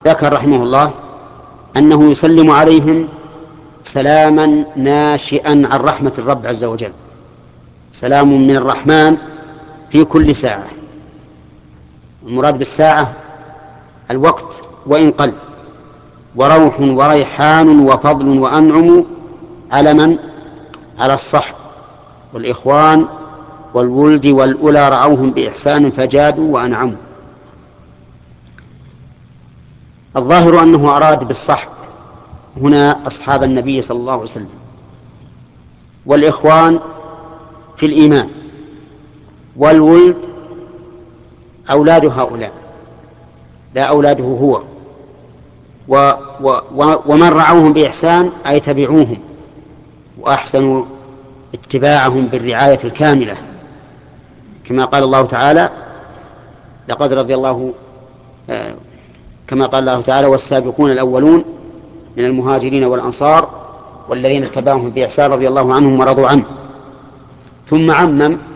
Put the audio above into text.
ذكر رحمه الله أنه يسلم عليهم سلاما ناشئا عن رحمة الرب عز وجل، سلام من الرحمن في كل ساعة. المراد بالساعة الوقت وإن قل، وروح وريحان وفضل وأنعم على من؟ على الصحب والإخوان والولد والأولى رعوهم بإحسان فجادوا وأنعموا. الظاهر أنه أراد بالصحب هنا أصحاب النبي صلى الله عليه وسلم، والإخوان في الإيمان، والولد أولاد هؤلاء لا أولاده هو، ومن رعوهم بإحسان أي تبعوهم وأحسنوا اتباعهم بالرعاية الكاملة، كما قال الله تعالى لقد رضي الله كما قال الله تعالى والسابقون الأولون من المهاجرين والأنصار والذين اتبعوهم بإحسان رضي الله عنهم ورضوا عنه. ثم عمم